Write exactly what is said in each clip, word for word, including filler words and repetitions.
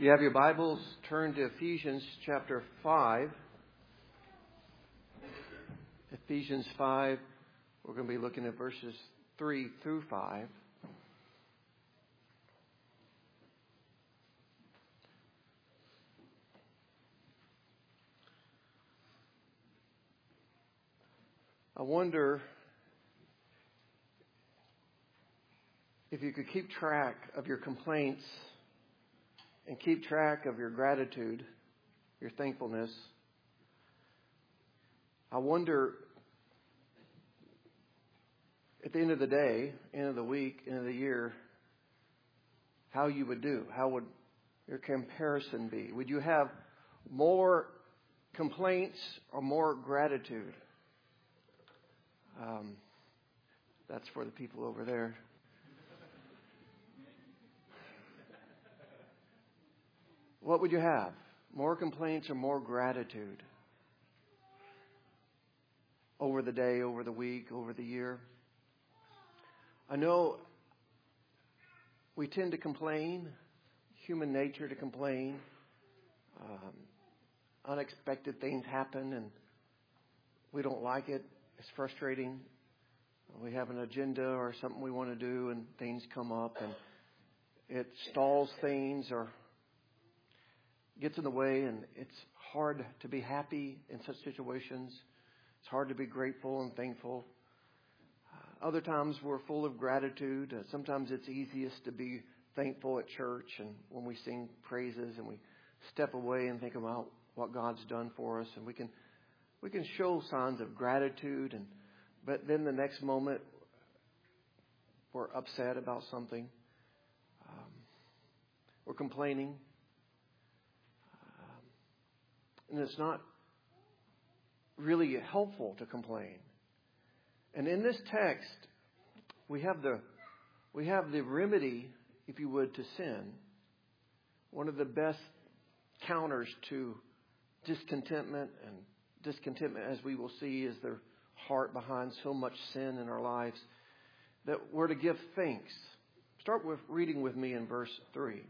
You have your Bibles, turn to Ephesians chapter five. Ephesians five, we're going to be looking at verses three through five. I wonder if you could keep track of your complaints and keep track of your gratitude, your thankfulness. I wonder, at the end of the day, end of the week, end of the year, how you would do. How would your comparison be? Would you have more complaints or more gratitude? Um, that's for the people over there. What would you have? More complaints or more gratitude? Over the day, over the week, over the year? I know we tend to complain, human nature to complain. Um, unexpected things happen and we don't like it. It's frustrating. We have an agenda or something we want to do and things come up and it stalls things or gets in the way, and it's hard to be happy in such situations. It's hard to be grateful and thankful. Uh, other times we're full of gratitude. Uh, sometimes it's easiest to be thankful at church and when we sing praises and we step away and think about what God's done for us, and we can we can show signs of gratitude, and but then the next moment we're upset about something. Um, we're complaining. And it's not really helpful to complain. And in this text, we have the we have the remedy, if you would, to sin. One of the best counters to discontentment, and discontentment, as we will see, is the heart behind so much sin in our lives, that we're to give thanks. Start with reading with me in verse three.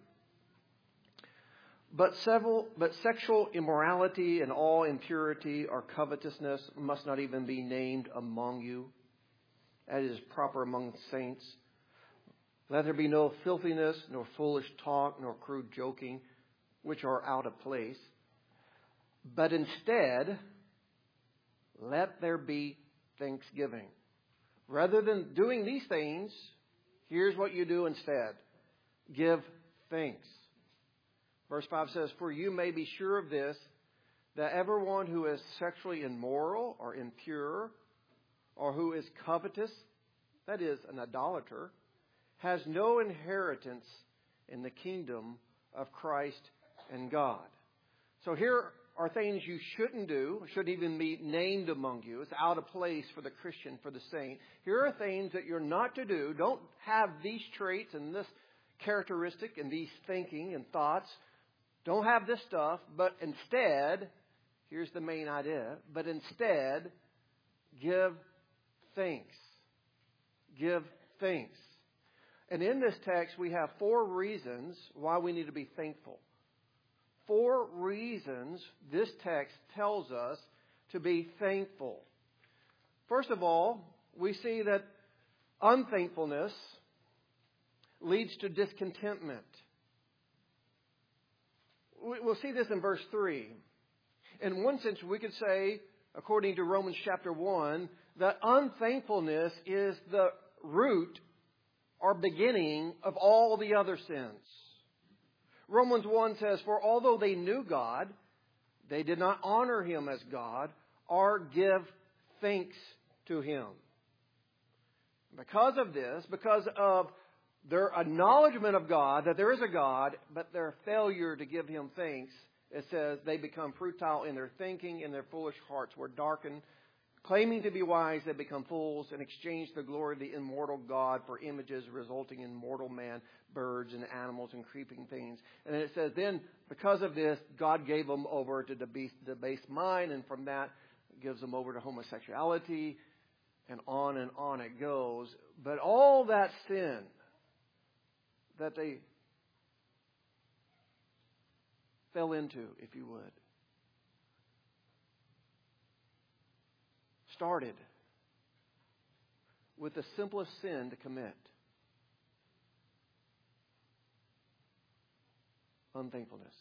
But several, but sexual immorality and all impurity or covetousness must not even be named among you, as is proper among saints. Let there be no filthiness, nor foolish talk, nor crude joking, which are out of place. But instead, let there be thanksgiving. Rather than doing these things, here's what you do instead. Give thanks. Verse five says, for you may be sure of this, that everyone who is sexually immoral or impure, or who is covetous, that is, an idolater, has no inheritance in the kingdom of Christ and God. So here are things you shouldn't do, shouldn't even be named among you. It's out of place for the Christian, for the saint. Here are things that you're not to do. Don't have these traits and this characteristic and these thinking and thoughts. Don't have this stuff, but instead, here's the main idea, but instead, give thanks. Give thanks. And in this text, we have four reasons why we need to be thankful. Four reasons this text tells us to be thankful. First of all, we see that unthankfulness leads to discontentment. We'll see this in verse three. In one sense, we could say, according to Romans chapter one, that unthankfulness is the root or beginning of all the other sins. Romans one says, for although they knew God, they did not honor Him as God or give thanks to Him. Because of this, because of their acknowledgement of God, that there is a God, but their failure to give Him thanks, it says they become futile in their thinking, and their foolish hearts were darkened. Claiming to be wise, they become fools and exchange the glory of the immortal God for images, resulting in mortal man, birds and animals and creeping things. And then it says, then because of this, God gave them over to debase, debase mind, and from that gives them over to homosexuality, and on and on it goes. But all that sin that they fell into, if you would, started with the simplest sin to commit. Unthankfulness.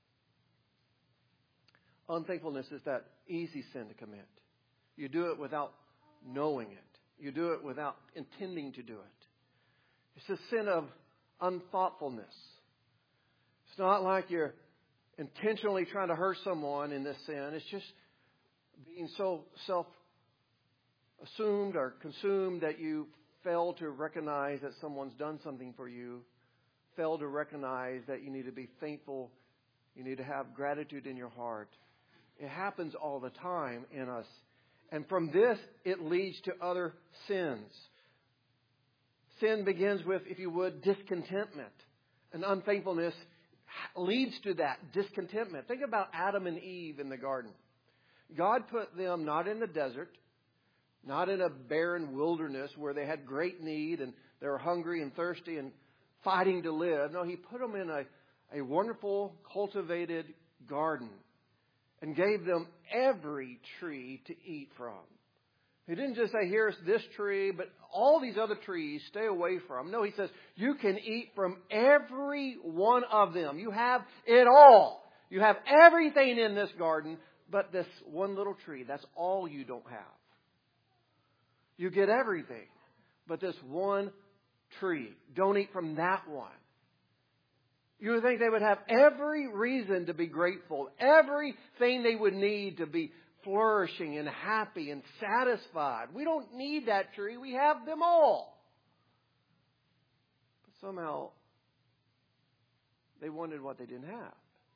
Unthankfulness is that easy sin to commit. You do it without knowing it. You do it without intending to do it. It's a sin of unthoughtfulness. It's not like you're intentionally trying to hurt someone in this sin. It's just being so self-assumed or consumed that you fail to recognize that someone's done something for you. Fail to recognize that you need to be thankful. You need to have gratitude in your heart. It happens all the time in us. And from this, it leads to other sins. Sin begins with, if you would, discontentment. And unthankfulness leads to that discontentment. Think about Adam and Eve in the garden. God put them not in the desert, not in a barren wilderness where they had great need and they were hungry and thirsty and fighting to live. No, He put them in a, a wonderful, cultivated garden and gave them every tree to eat from. He didn't just say, here's this tree, but all these other trees, stay away from. No, He says, you can eat from every one of them. You have it all. You have everything in this garden, but this one little tree, that's all you don't have. You get everything, but this one tree. Don't eat from that one. You would think they would have every reason to be grateful, everything they would need to be flourishing and happy and satisfied. We don't need that tree. We have them all. But somehow they wanted what they didn't have.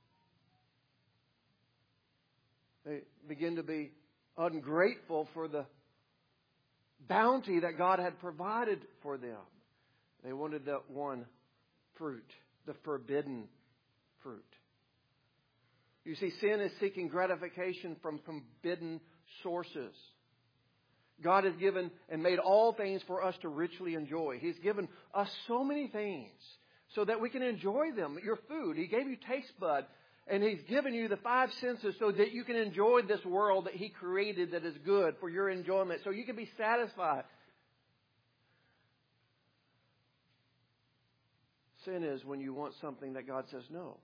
They begin to be ungrateful for the bounty that God had provided for them. They wanted that one fruit, the forbidden fruit. You see, sin is seeking gratification from forbidden sources. God has given and made all things for us to richly enjoy. He's given us so many things so that we can enjoy them. Your food, He gave you taste bud, and He's given you the five senses so that you can enjoy this world that He created that is good for your enjoyment, so you can be satisfied. Sin is when you want something that God says no.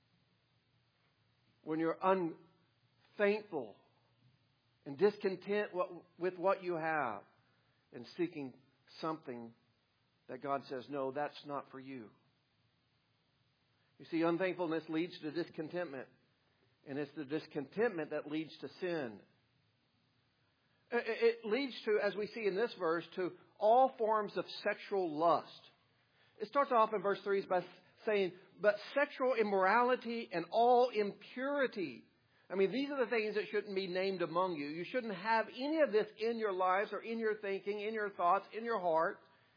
When you're unthankful and discontent with what you have and seeking something that God says, no, that's not for you. You see, unthankfulness leads to discontentment. And it's the discontentment that leads to sin. It leads to, as we see in this verse, to all forms of sexual lust. It starts off in verse three by saying, but sexual immorality and all impurity. I mean, these are the things that shouldn't be named among you. You shouldn't have any of this in your lives or in your thinking, in your thoughts, in your heart.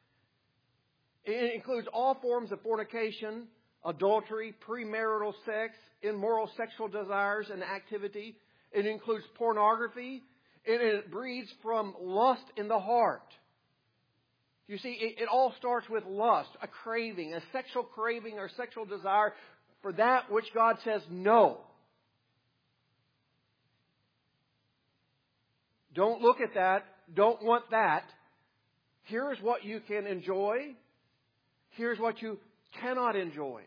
It includes all forms of fornication, adultery, premarital sex, immoral sexual desires and activity. It includes pornography. And it breeds from lust in the heart. You see, it, it all starts with lust, a craving, a sexual craving or sexual desire for that which God says no. Don't look at that. Don't want that. Here's what you can enjoy. Here's what you cannot enjoy.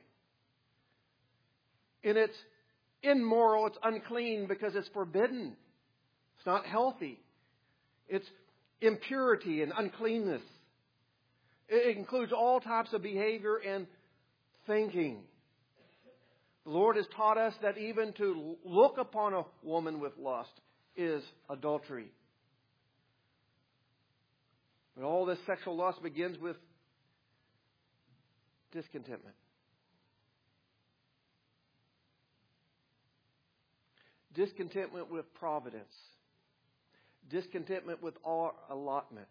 And it's immoral, it's unclean because it's forbidden. It's not healthy. It's impurity and uncleanness. It includes all types of behavior and thinking. The Lord has taught us that even to look upon a woman with lust is adultery. But all this sexual lust begins with discontentment. Discontentment with providence. Discontentment with our allotment.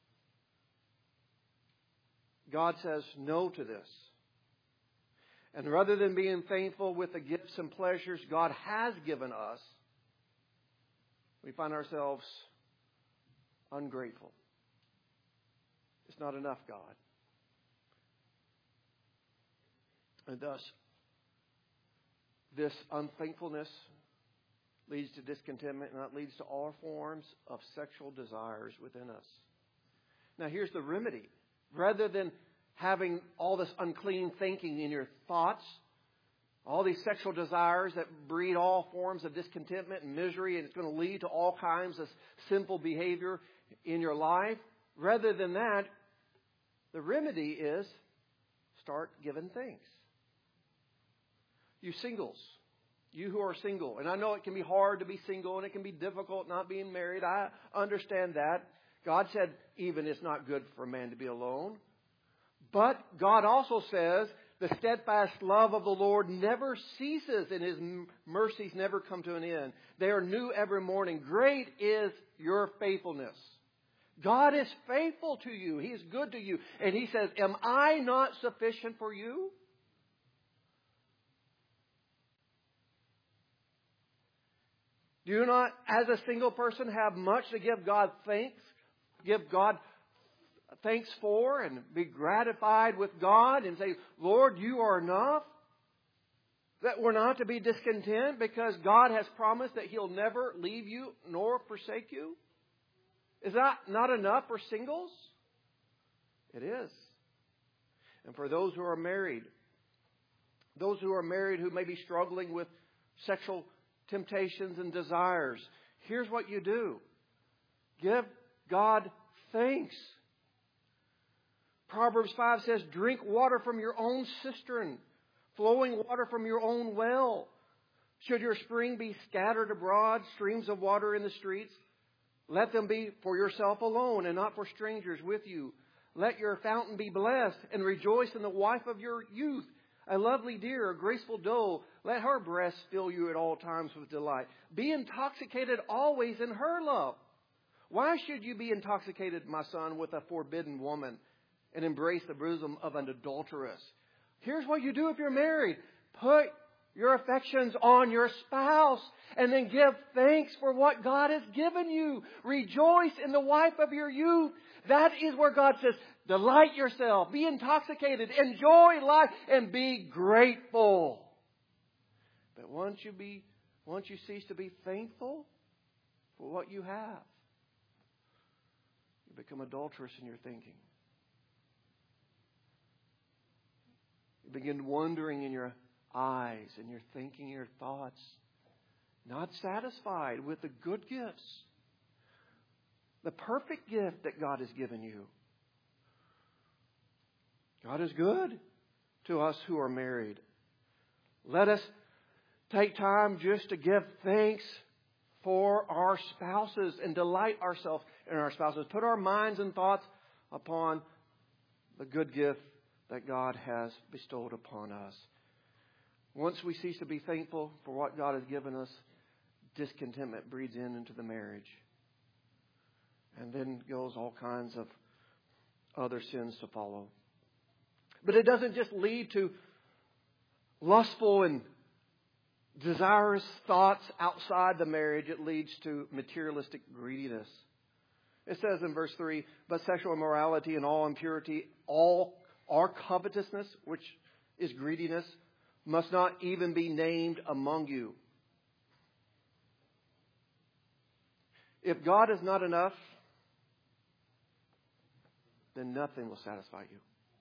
God says no to this. And rather than being thankful with the gifts and pleasures God has given us, we find ourselves ungrateful. It's not enough, God. And thus, This unthankfulness leads to discontentment, and that leads to all forms of sexual desires within us. Now, here's the remedy. Rather than having all this unclean thinking in your thoughts, all these sexual desires that breed all forms of discontentment and misery, and it's going to lead to all kinds of sinful behavior in your life, rather than that, the remedy is start giving thanks. You singles, you who are single, and I know it can be hard to be single and it can be difficult not being married. I understand that. God said even it's not good for a man to be alone. But God also says the steadfast love of the Lord never ceases and His mercies never come to an end. They are new every morning. Great is your faithfulness. God is faithful to you. He is good to you. And He says, am I not sufficient for you? Do you not, as a single person, have much to give God thanks? Give God thanks for and be gratified with God and say, Lord, you are enough? That we're not to be discontent because God has promised that He'll never leave you nor forsake you? Is that not enough for singles? It is. And for those who are married, those who are married who may be struggling with sexual temptations and desires, here's what you do. Give God thanks. Proverbs five says, drink water from your own cistern, flowing water from your own well. Should your spring be scattered abroad, streams of water in the streets, let them be for yourself alone and not for strangers with you. Let your fountain be blessed and rejoice in the wife of your youth. A lovely deer, a graceful doe, let her breast fill you at all times with delight. Be intoxicated always in her love. Why should you be intoxicated, my son, with a forbidden woman and embrace the bosom of an adulteress? Here's what you do if you're married. Put your affections on your spouse and then give thanks for what God has given you. Rejoice in the wife of your youth. That is where God says, delight yourself, be intoxicated, enjoy life, and be grateful. But once you be, once you cease to be thankful for what you have, you become adulterous in your thinking. You begin wandering in your eyes and your thinking, your thoughts, not satisfied with the good gifts, the perfect gift that God has given you. God is good to us who are married. Let us take time just to give thanks for our spouses and delight ourselves in our spouses. Put our minds and thoughts upon the good gift that God has bestowed upon us. Once we cease to be thankful for what God has given us, discontentment breeds in into the marriage. And then goes all kinds of other sins to follow. But it doesn't just lead to lustful and desirous thoughts outside the marriage. It leads to materialistic greediness. It says in verse three, but sexual immorality and all impurity, all our covetousness, which is greediness, must not even be named among you. If God is not enough, then nothing will satisfy you.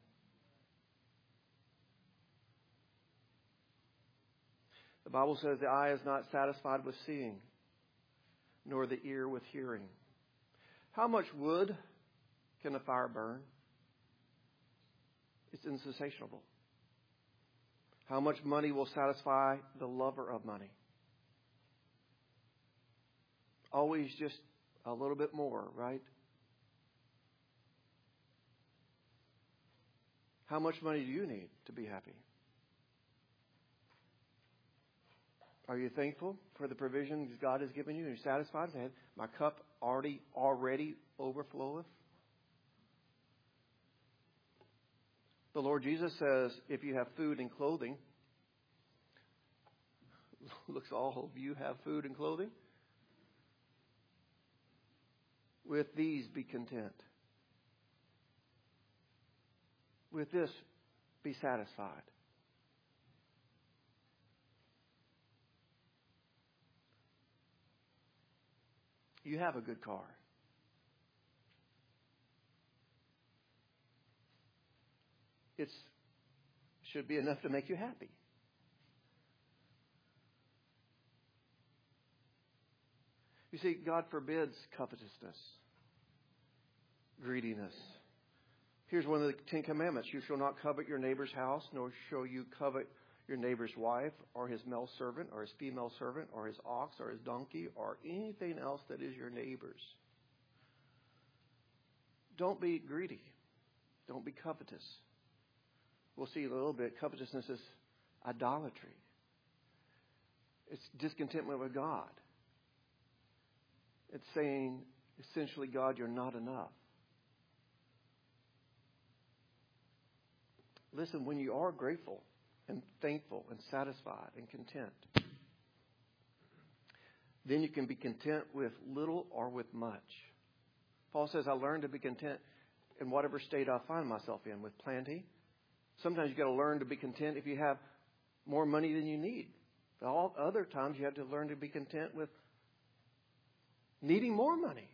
The Bible says the eye is not satisfied with seeing, nor the ear with hearing. How much wood can a fire burn? It's insatiable. How much money will satisfy the lover of money? Always just a little bit more, right? How much money do you need to be happy? Are you thankful for the provision God has given you? Are you satisfied? My cup already already overfloweth. The Lord Jesus says, if you have food and clothing, looks all of you have food and clothing. With these be content. With this be satisfied. You have a good car. It should be enough to make you happy. You see, God forbids covetousness, greediness. Here's one of the Ten Commandments. You shall not covet your neighbor's house, nor shall you covet your neighbor's wife, or his male servant, or his female servant, or his ox, or his donkey, or anything else that is your neighbor's. Don't be greedy. Don't be covetous. We'll see in a little bit, covetousness is idolatry. It's discontentment with God. It's saying, essentially, God, you're not enough. Listen, when you are grateful and thankful and satisfied and content, then you can be content with little or with much. Paul says, I learned to be content in whatever state I find myself in, with plenty. Sometimes you've got to learn to be content if you have more money than you need. But all other times you have to learn to be content with needing more money.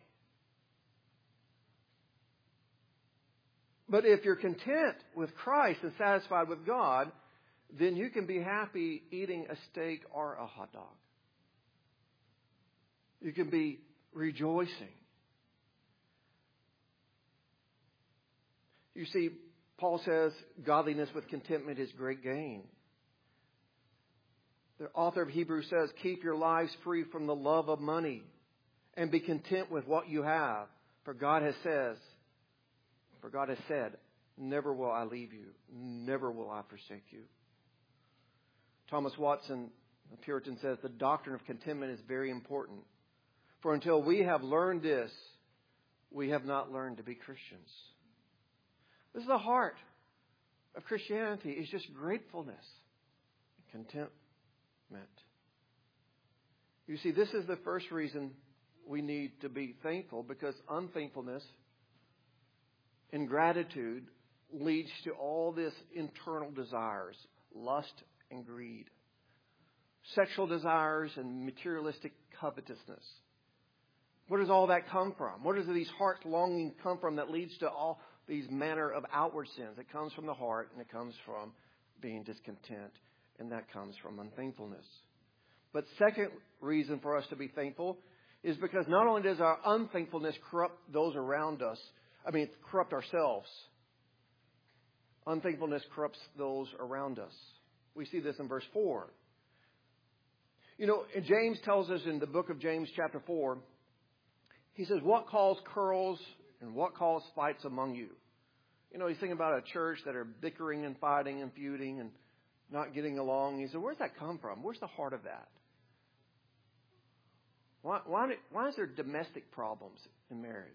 But if you're content with Christ and satisfied with God, then you can be happy eating a steak or a hot dog. You can be rejoicing. You see, Paul says, godliness with contentment is great gain. The author of Hebrews says, keep your lives free from the love of money and be content with what you have. For God has says, for God has said, never will I leave you, never will I forsake you. Thomas Watson, a Puritan, says, the doctrine of contentment is very important. For until we have learned this, we have not learned to be Christians. This is the heart of Christianity, is just gratefulness and contentment. You see, this is the first reason we need to be thankful, because unthankfulness, ingratitude, leads to all this internal desires, lust and greed, sexual desires and materialistic covetousness. Where does all that come from? Where does these heart longings come from that leads to all these manner of outward sins? It comes from the heart, and it comes from being discontent, and that comes from unthankfulness. But second reason for us to be thankful is because not only does our unthankfulness corrupt those around us, I mean, corrupt ourselves. Unthankfulness corrupts those around us. We see this in verse four. You know, and James tells us in the book of James chapter four, he says, what causes quarrels and what causes fights among you? You know, he's thinking about a church that are bickering and fighting and feuding and not getting along. He said, where's that come from? Where's the heart of that? Why, why, why is there domestic problems in marriage?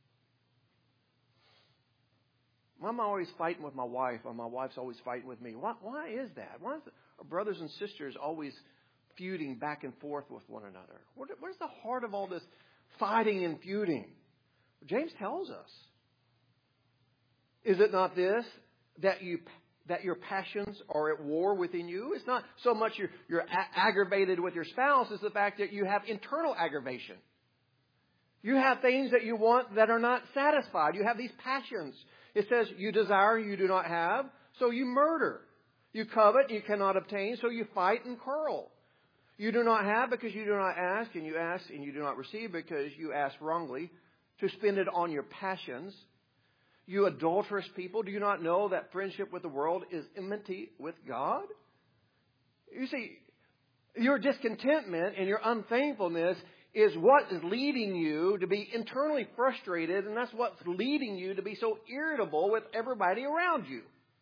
Why am I always fighting with my wife, or my wife's always fighting with me? Why, why is that? Why is the, our brothers and sisters always feuding back and forth with one another? What, where's the heart of all this fighting and feuding? James tells us. Is it not this, that you that your passions are at war within you? It's not so much you're, you're a- aggravated with your spouse, it's the fact that you have internal aggravation. You have things that you want that are not satisfied. You have these passions. It says you desire, you do not have, so you murder. You covet, you cannot obtain, so you fight and quarrel. You do not have because you do not ask, and you ask and you do not receive because you ask wrongly, to spend it on your passions. You adulterous people, do you not know that friendship with the world is enmity with God? You see, your discontentment and your unthankfulness is what is leading you to be internally frustrated, and that's what's leading you to be so irritable with everybody around you.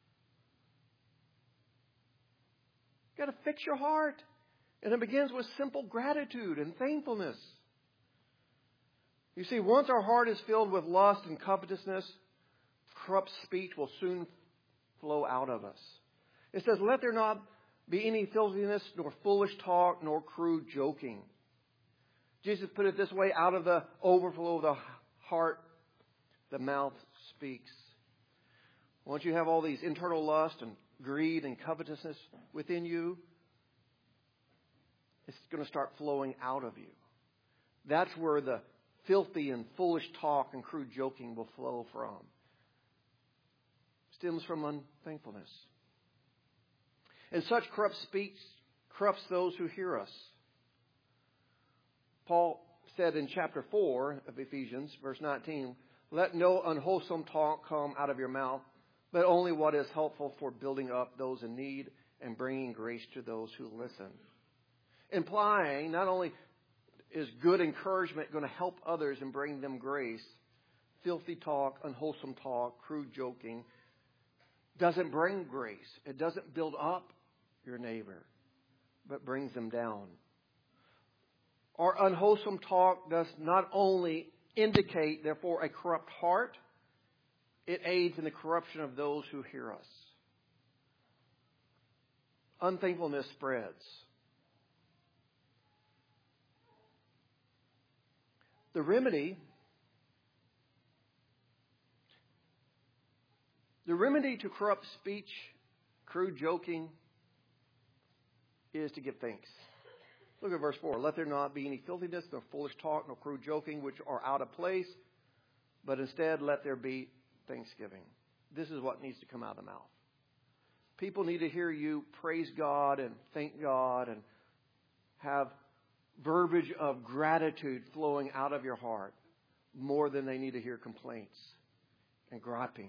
You've got to fix your heart. And it begins with simple gratitude and thankfulness. You see, once our heart is filled with lust and covetousness, corrupt speech will soon flow out of us. It says, let there not be any filthiness, nor foolish talk, nor crude joking. Jesus put it this way, out of the overflow of the heart, the mouth speaks. Once you have all these internal lust and greed and covetousness within you, it's going to start flowing out of you. That's where the filthy and foolish talk and crude joking will flow from. Stems from unthankfulness. And such corrupt speech corrupts those who hear us. Paul said in chapter four of Ephesians, verse nineteen, let no unwholesome talk come out of your mouth, but only what is helpful for building up those in need and bringing grace to those who listen. Implying not only is good encouragement going to help others and bring them grace, filthy talk, unwholesome talk, crude joking doesn't bring grace. It doesn't build up your neighbor, but brings them down. Our unwholesome talk does not only indicate, therefore, a corrupt heart, it aids in the corruption of those who hear us. Unthankfulness spreads. The remedy, the remedy to corrupt speech, crude joking, is to give thanks. Look at verse four. Let there not be any filthiness, nor foolish talk, nor crude joking, which are out of place, but instead let there be thanksgiving. This is what needs to come out of the mouth. People need to hear you praise God and thank God and have verbiage of gratitude flowing out of your heart more than they need to hear complaints and griping.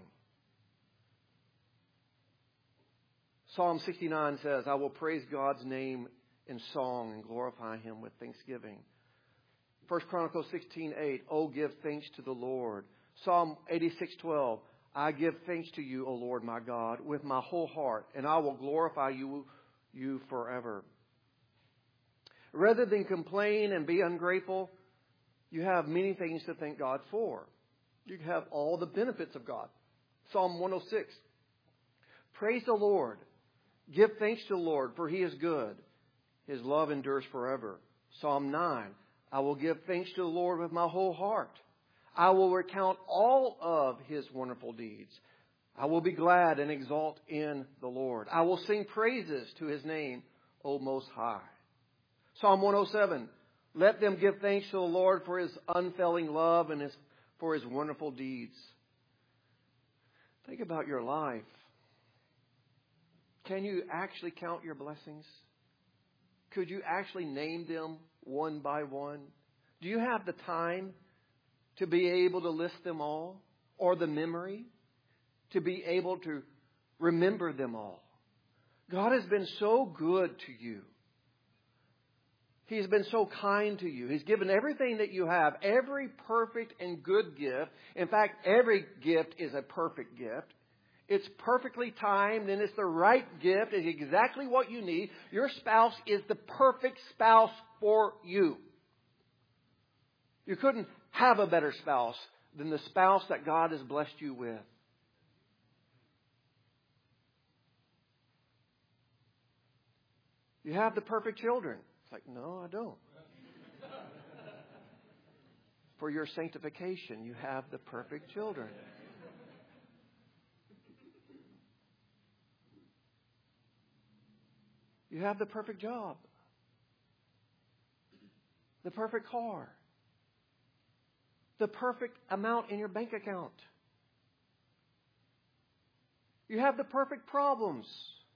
Psalm sixty-nine says, I will praise God's name in song and glorify Him with thanksgiving. First Chronicles sixteen eight, oh, give thanks to the Lord. Psalm eighty-six twelve, I give thanks to you, O Lord my God, with my whole heart, and I will glorify you, you forever. Rather than complain and be ungrateful, you have many things to thank God for. You have all the benefits of God. Psalm one oh six, praise the Lord. Give thanks to the Lord, for He is good. His love endures forever. Psalm nine, I will give thanks to the Lord with my whole heart. I will recount all of His wonderful deeds. I will be glad and exult in the Lord. I will sing praises to His name, O Most High. Psalm one oh seven, let them give thanks to the Lord for His unfailing love and his, for His wonderful deeds. Think about your life. Can you actually count your blessings? Could you actually name them one by one? Do you have the time to be able to list them all? Or the memory to be able to remember them all? God has been so good to you. He's been so kind to you. He's given everything that you have, every perfect and good gift. In fact, every gift is a perfect gift. It's perfectly timed and it's the right gift. It's exactly what you need. Your spouse is the perfect spouse for you. You couldn't have a better spouse than the spouse that God has blessed you with. You have the perfect children. It's like, no, I don't. For your sanctification, you have the perfect children. You have the perfect job. The perfect car. The perfect amount in your bank account. You have the perfect problems.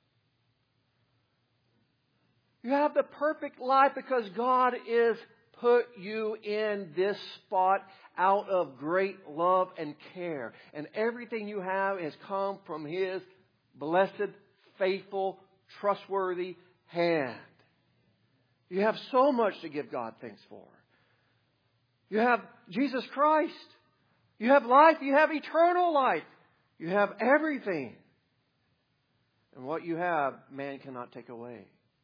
You have the perfect life because God is put you in this spot out of great love and care. And everything you have has come from His blessed, faithful, trustworthy hand. You have so much to give God thanks for. You have Jesus Christ. You have life. You have eternal life. You have everything. And what you have, man cannot take away.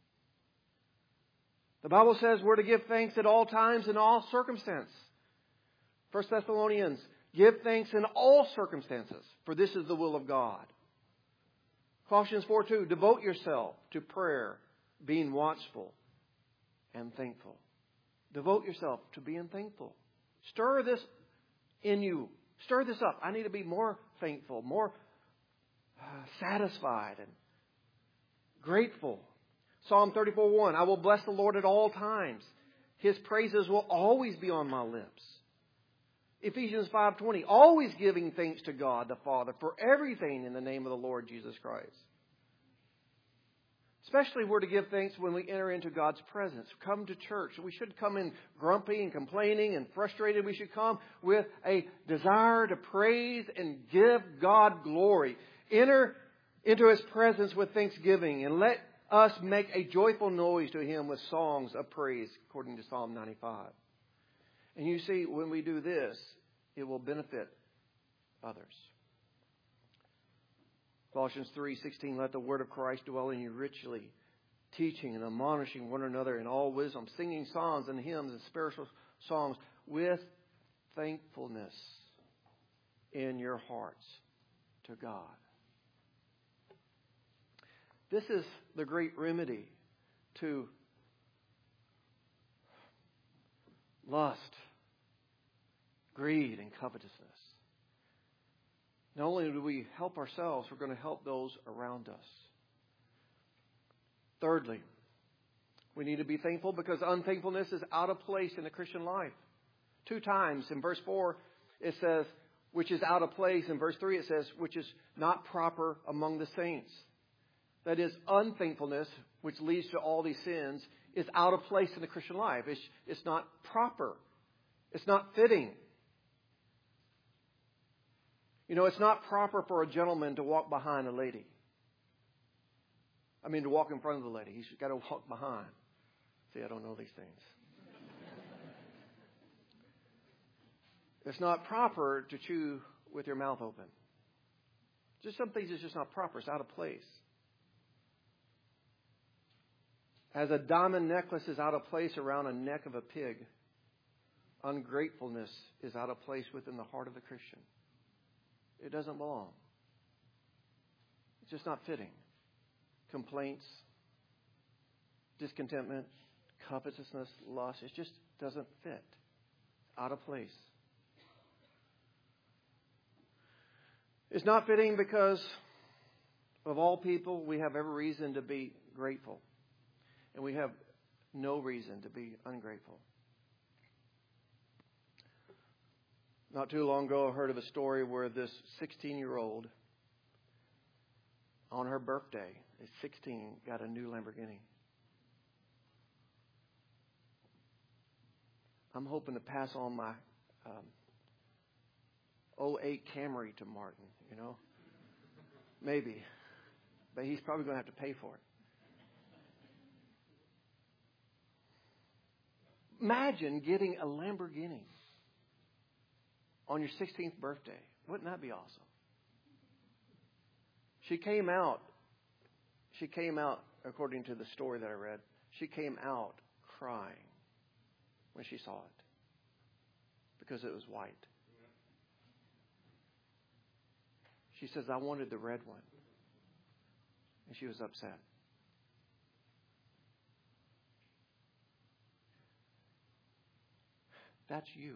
The Bible says we're to give thanks at all times in all circumstances. First Thessalonians, give thanks in all circumstances, for this is the will of God. Colossians four two, devote yourself to prayer, being watchful and thankful. Devote yourself to being thankful. Stir this in you. Stir this up. I need to be more thankful, more uh, satisfied and grateful. Psalm thirty-four one, I will bless the Lord at all times. His praises will always be on my lips. Ephesians five twenty, always giving thanks to God the Father for everything in the name of the Lord Jesus Christ. Especially we're to give thanks when we enter into God's presence. Come to church. We should come in grumpy and complaining and frustrated. We should come with a desire to praise and give God glory. Enter into His presence with thanksgiving and let us make a joyful noise to Him with songs of praise, according to Psalm ninety-five. And you see, when we do this, it will benefit others. Colossians three sixteen, let the word of Christ dwell in you richly, teaching and admonishing one another in all wisdom, singing psalms and hymns and spiritual songs with thankfulness in your hearts to God. This is the great remedy to lust, greed, and covetousness. Not only do we help ourselves, we're going to help those around us. Thirdly, we need to be thankful because unthankfulness is out of place in the Christian life. Two times in verse four it says, which is out of place. In verse three it says, which is not proper among the saints. That is, unthankfulness, which leads to all these sins, is out of place in the Christian life. It's, it's not proper. It's not fitting. You know, it's not proper for a gentleman to walk behind a lady. I mean, to walk in front of the lady. He's got to walk behind. See, I don't know these things. It's not proper to chew with your mouth open. Just some things it's just not proper. It's out of place. As a diamond necklace is out of place around a neck of a pig, ungratefulness is out of place within the heart of the Christian. It doesn't belong. It's just not fitting. Complaints, discontentment, covetousness, lust, it just doesn't fit. Out of place. It's not fitting because of all people, we have every reason to be grateful. And we have no reason to be ungrateful. Not too long ago, I heard of a story where this sixteen-year-old, on her birthday, at sixteen, got a new Lamborghini. I'm hoping to pass on my um, oh eight Camry to Martin, you know. Maybe. But he's probably going to have to pay for it. Imagine getting a Lamborghini on your sixteenth birthday. Wouldn't that be awesome? She came out, she came out, according to the story that I read, she came out crying when she saw it because it was white. She says, I wanted the red one. And she was upset. That's you.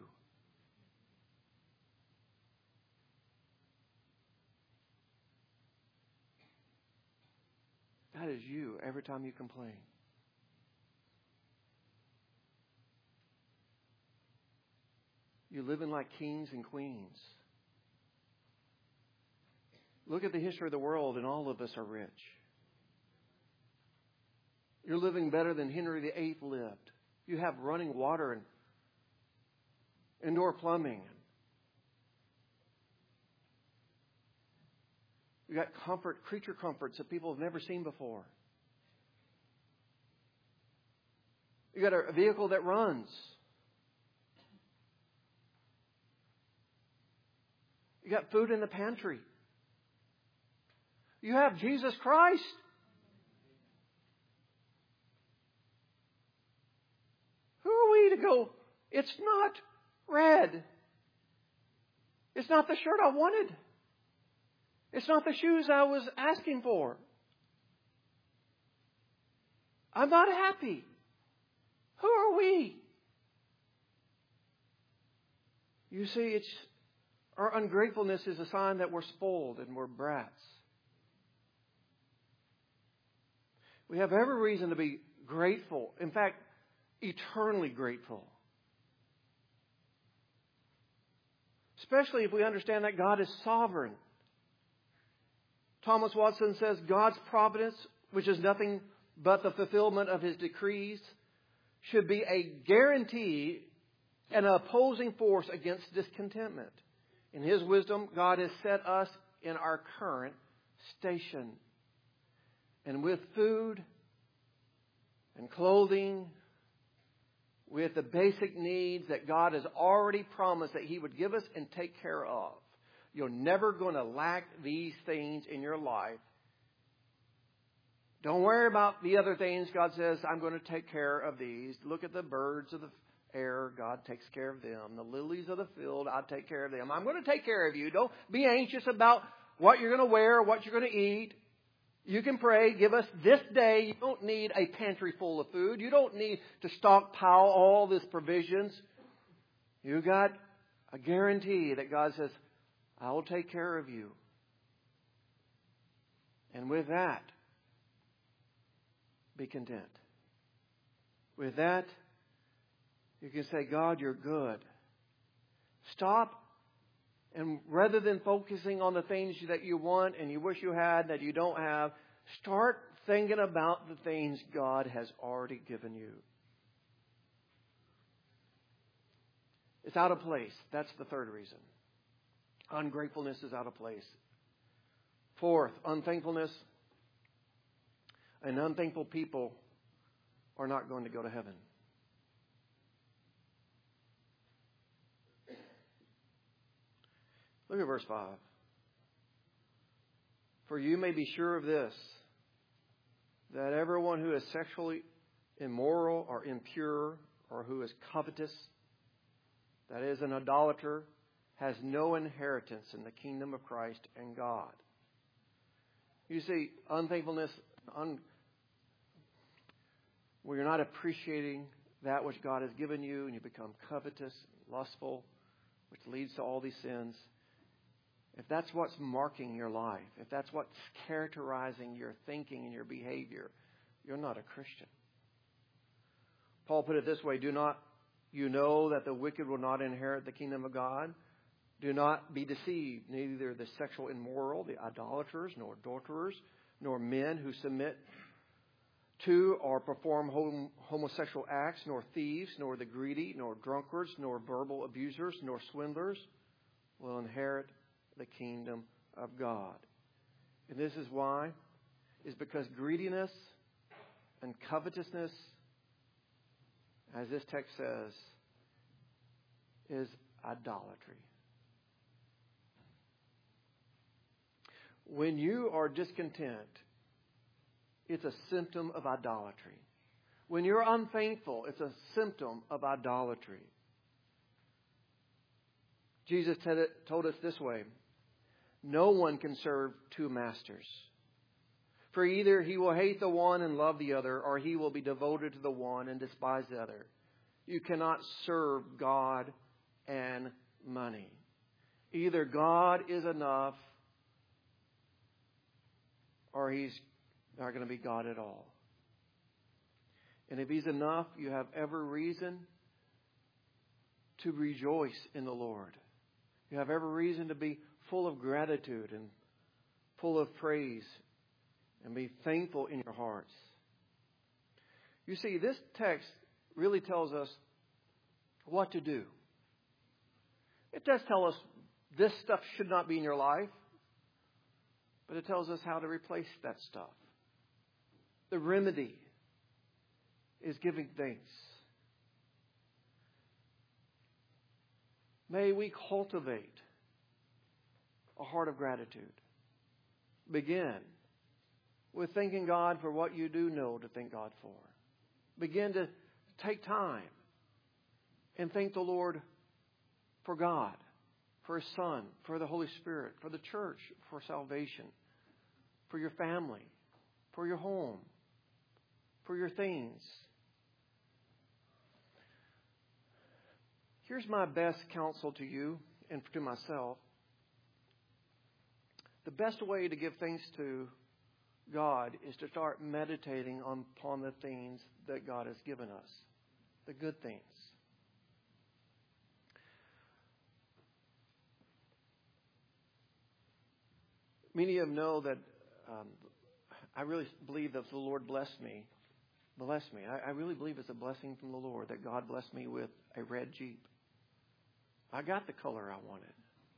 That is you every time you complain. You're living like kings and queens. Look at the history of the world, and all of us are rich. You're living better than Henry the Eighth lived. You have running water and indoor plumbing. You got comfort, creature comforts that people have never seen before. You got a vehicle that runs. You got food in the pantry. You have Jesus Christ. Who are we to go, it's not red. It's not the shirt I wanted. It's not the shoes I was asking for. I'm not happy. Who are we? You see, it's our ungratefulness is a sign that we're spoiled and we're brats. We have every reason to be grateful. In fact, eternally grateful. Especially if we understand that God is sovereign. Thomas Watson says God's providence, which is nothing but the fulfillment of His decrees, should be a guarantee and an opposing force against discontentment. In His wisdom, God has set us in our current station. And with food and clothing, with the basic needs that God has already promised that He would give us and take care of. You're never going to lack these things in your life. Don't worry about the other things. God says, I'm going to take care of these. Look at the birds of the air. God takes care of them. The lilies of the field, I'll take care of them. I'm going to take care of you. Don't be anxious about what you're going to wear, what you're going to eat. You can pray, give us this day. You don't need a pantry full of food. You don't need to stockpile all these provisions. You got a guarantee that God says, I will take care of you. And with that, be content. With that, you can say, God, you're good. Stop. And rather than focusing on the things that you want and you wish you had that you don't have, start thinking about the things God has already given you. It's out of place. That's the third reason. Ungratefulness is out of place. Fourth, unthankfulness. And unthankful people are not going to go to heaven. Look at verse five. For you may be sure of this, that everyone who is sexually immoral or impure or who is covetous, that is an idolater, has no inheritance in the kingdom of Christ and God. You see, unthankfulness, un, where you're not appreciating that which God has given you and you become covetous, lustful, which leads to all these sins. If that's what's marking your life, if that's what's characterizing your thinking and your behavior, you're not a Christian. Paul put it this way, do not you know that the wicked will not inherit the kingdom of God? Do not be deceived, neither the sexual immoral, the idolaters, nor adulterers, nor men who submit to or perform hom- homosexual acts, nor thieves, nor the greedy, nor drunkards, nor verbal abusers, nor swindlers will inherit the kingdom of God. And this is why? Is because greediness and covetousness, as this text says, is idolatry. When you are discontent, it's a symptom of idolatry. When you're unthankful, it's a symptom of idolatry. Jesus told us this way, no one can serve two masters. For either he will hate the one and love the other, or he will be devoted to the one and despise the other. You cannot serve God and money. Either God is enough, or He's not going to be God at all. And if He's enough, you have every reason to rejoice in the Lord. You have every reason to be full of gratitude and full of praise and be thankful in your hearts. You see, this text really tells us what to do. It does tell us this stuff should not be in your life, but it tells us how to replace that stuff. The remedy is giving thanks. May we cultivate a heart of gratitude. Begin with thanking God for what you do know to thank God for. Begin to take time and thank the Lord for God, for His Son, for the Holy Spirit, for the church, for salvation, for your family, for your home, for your things. Here's my best counsel to you and to myself. The best way to give thanks to God is to start meditating on, upon the things that God has given us, the good things. Many of you know that um, I really believe that the Lord blessed me. Blessed me. I, I really believe it's a blessing from the Lord that God blessed me with a red Jeep. I got the color I wanted.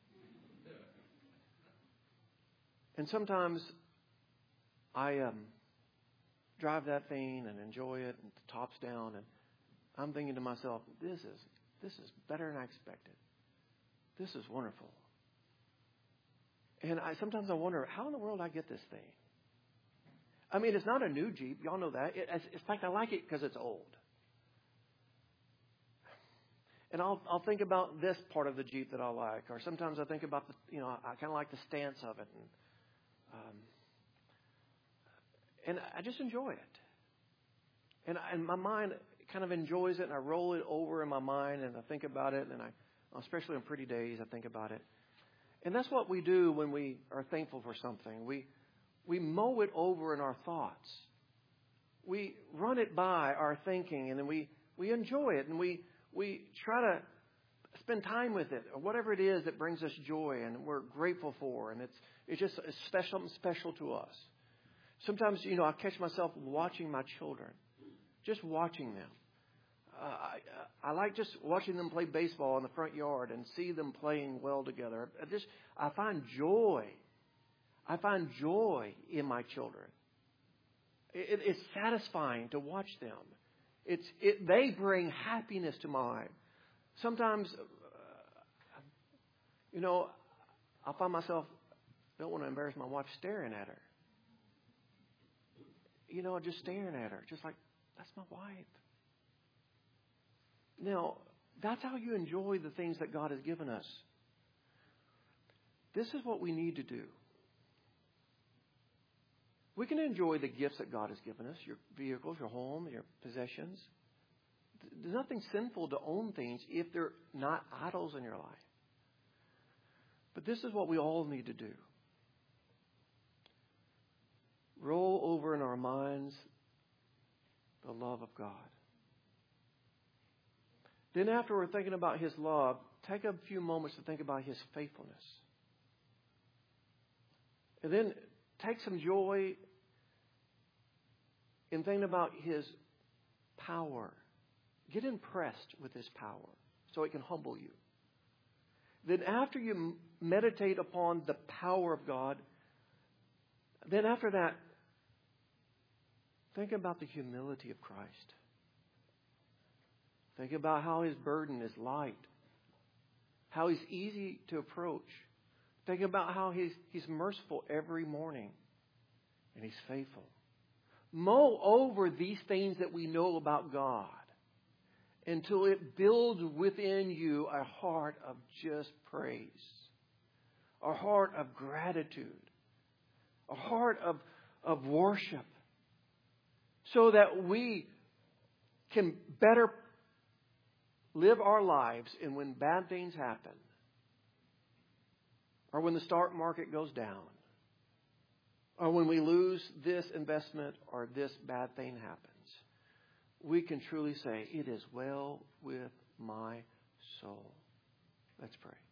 And sometimes I um, drive that thing and enjoy it, and the top's down, and I'm thinking to myself, this is this is better than I expected. This is wonderful. And I sometimes I wonder, how in the world did I get this thing? I mean, it's not a new Jeep. Y'all know that. It, in fact, I like it because it's old. And I'll I'll think about this part of the Jeep that I like, or sometimes I think about the you know I kind of like the stance of it, and um, and I just enjoy it. And I, and my mind kind of enjoys it, and I roll it over in my mind, and I think about it, and I especially on pretty days I think about it. And that's what we do when we are thankful for something. We we mow it over in our thoughts. We run it by our thinking, and then we we enjoy it, and we. We try to spend time with it, or whatever it is that brings us joy and we're grateful for. And it's it's just it's special, something special to us. Sometimes, you know, I catch myself watching my children, just watching them. Uh, I, I like just watching them play baseball in the front yard and see them playing well together. I just I find joy. I find joy in my children. It, it's satisfying to watch them. It's it. They bring happiness to my life. Sometimes, uh, you know, I find myself don't want to embarrass my wife staring at her. You know, just staring at her, just like that's my wife. Now, that's how you enjoy the things that God has given us. This is what we need to do. We can enjoy the gifts that God has given us, your vehicles, your home, your possessions. There's nothing sinful to own things if they're not idols in your life. But this is what we all need to do. Roll over in our minds the love of God. Then after we're thinking about His love, take a few moments to think about His faithfulness. And then take some joy in thinking about His power. Get impressed with His power so it can humble you. Then after you meditate upon the power of God, then after that, think about the humility of Christ. Think about how His burden is light, how He's easy to approach. Think about how he's, he's merciful every morning and He's faithful. Mull over these things that we know about God until it builds within you a heart of just praise, a heart of gratitude, a heart of, of worship, so that we can better live our lives. And when bad things happen, or when the stock market goes down, or when we lose this investment or this bad thing happens, we can truly say, it is well with my soul. Let's pray.